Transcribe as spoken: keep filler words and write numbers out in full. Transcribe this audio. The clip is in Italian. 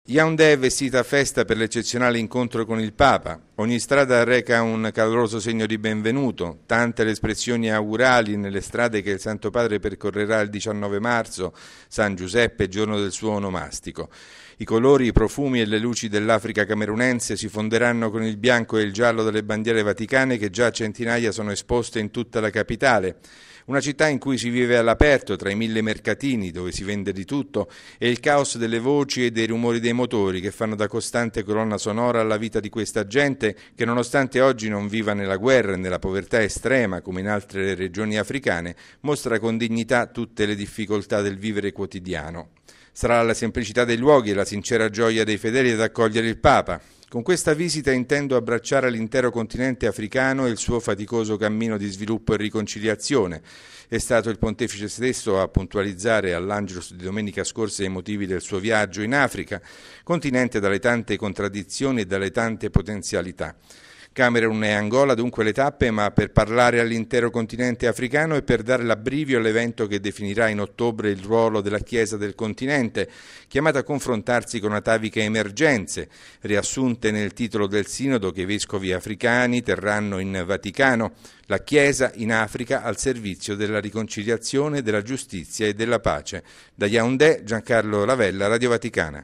Yaoundé è vestita a festa per l'eccezionale incontro con il Papa. Ogni strada reca un caloroso segno di benvenuto, tante le espressioni augurali nelle strade che il Santo Padre percorrerà il diciannove marzo, San Giuseppe, giorno del suo onomastico. I colori, i profumi e le luci dell'Africa camerunense si fonderanno con il bianco e il giallo delle bandiere vaticane che già a centinaia sono esposte in tutta la capitale. Una città in cui si vive all'aperto, tra i mille mercatini, dove si vende di tutto, e il caos delle voci e dei rumori dei motori che fanno da costante colonna sonora alla vita di questa gente che, nonostante oggi non viva nella guerra e nella povertà estrema come in altre regioni africane, mostra con dignità tutte le difficoltà del vivere quotidiano. Sarà la semplicità dei luoghi e la sincera gioia dei fedeli ad accogliere il Papa. Con questa visita intendo abbracciare l'intero continente africano e il suo faticoso cammino di sviluppo e riconciliazione. È stato il pontefice stesso a puntualizzare all'Angelus di domenica scorsa i motivi del suo viaggio in Africa, continente dalle tante contraddizioni e dalle tante potenzialità. Camerun e Angola dunque le tappe, ma per parlare all'intero continente africano e per dare l'abbrivio all'evento che definirà in ottobre il ruolo della Chiesa del continente, chiamata a confrontarsi con ataviche emergenze, riassunte nel titolo del sinodo che i vescovi africani terranno in Vaticano, la Chiesa in Africa al servizio della riconciliazione, della giustizia e della pace. Da Yaoundé, Giancarlo Lavella, Radio Vaticana.